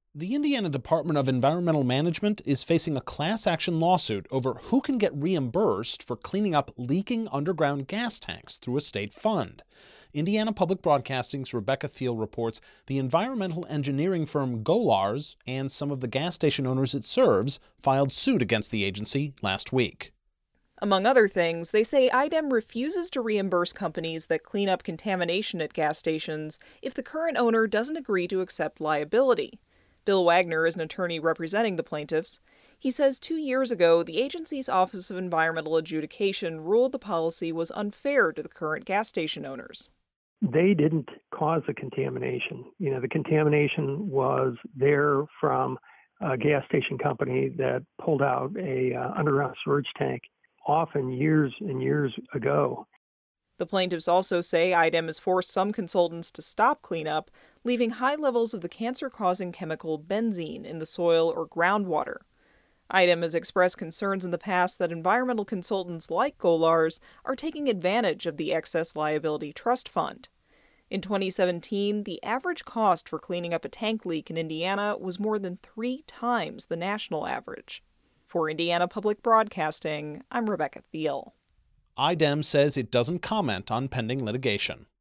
The Indiana Department of Environmental Management is facing a class action lawsuit over who can get reimbursed for cleaning up leaking underground gas tanks through a state fund. Indiana Public Broadcasting's Rebecca Thiel reports the environmental engineering firm Golars and some of the gas station owners it serves filed suit against the agency last week. Among other things, they say IDEM refuses to reimburse companies that clean up contamination at gas stations if the current owner doesn't agree to accept liability. Bill Wagner is an attorney representing the plaintiffs. He says 2 years ago, the agency's Office of Environmental Adjudication ruled the policy was unfair to the current gas station owners. They didn't cause the contamination. The contamination was there from a gas station company that pulled out a underground storage tank often years and years ago. The plaintiffs also say IDEM has forced some consultants to stop cleanup, leaving high levels of the cancer-causing chemical benzene in the soil or groundwater. IDEM has expressed concerns in the past that environmental consultants like Golars are taking advantage of the Excess Liability Trust Fund. In 2017, the average cost for cleaning up a tank leak in Indiana was more than 3 times the national average. For Indiana Public Broadcasting, I'm Rebecca Thiel. IDEM says it doesn't comment on pending litigation.